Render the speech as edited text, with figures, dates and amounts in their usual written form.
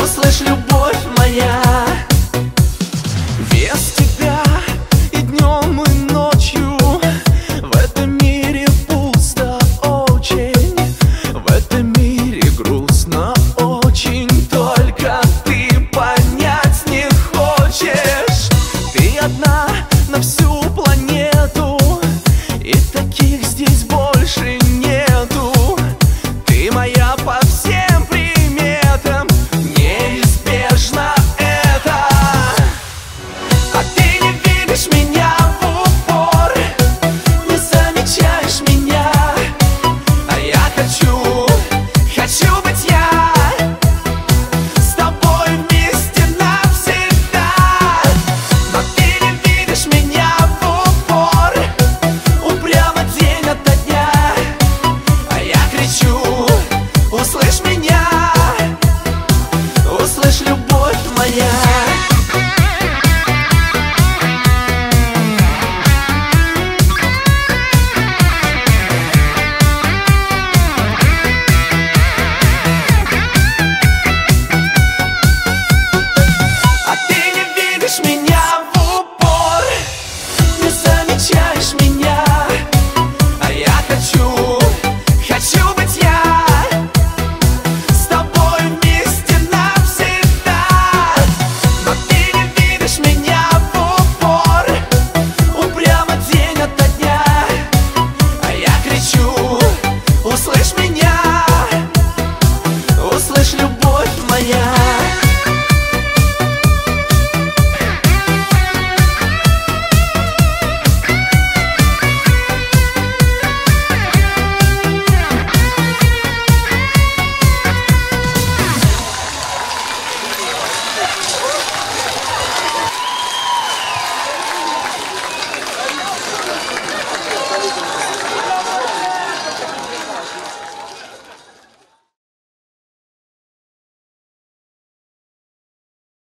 услышь, любовь моя. Без тебя и днем, и ночью в этом мире пусто очень, в этом мире грустно очень. Только ты понять не хочешь. Ты одна на всю планету, и таких здесь больше нету. Ты моя по всем приметам, неизбежно это. А ты не видишь меня в упор, не замечаешь меня, а я хочу быть я с тобой вместе навсегда. Но ты не видишь меня в упор, упрямо день ото дня, а я кричу: услышь меня, услышь, любовь моя.